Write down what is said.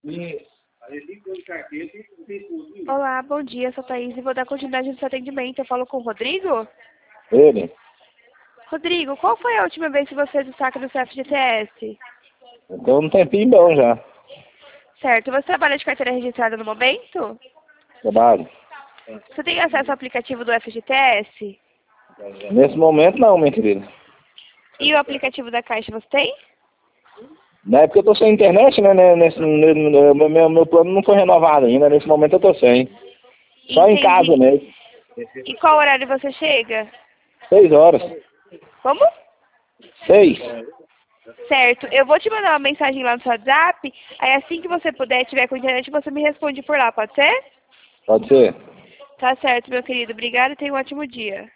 Olá, bom dia, sou Thaís e vou dar continuidade no seu atendimento. Eu falo com o Rodrigo? Ele? Rodrigo, qual foi a última vez que você fez o saque do seu FGTS? Então um tempinho bom já. Certo, você trabalha de carteira registrada no momento? Trabalho. Você tem acesso ao aplicativo do FGTS? Nesse momento não, minha querida. E o aplicativo da Caixa você tem? Na época eu tô sem internet, né? Meu plano não foi renovado ainda. Nesse momento eu tô sem. Só em casa Entendi. mesmo. E qual horário você chega? 6 horas. Como? 6. Certo, eu vou te mandar uma mensagem lá no seu WhatsApp, aí assim que você puder, tiver com internet, você me responde por lá, pode ser? Pode ser? Tá certo, meu querido. Obrigada e tenha um ótimo dia.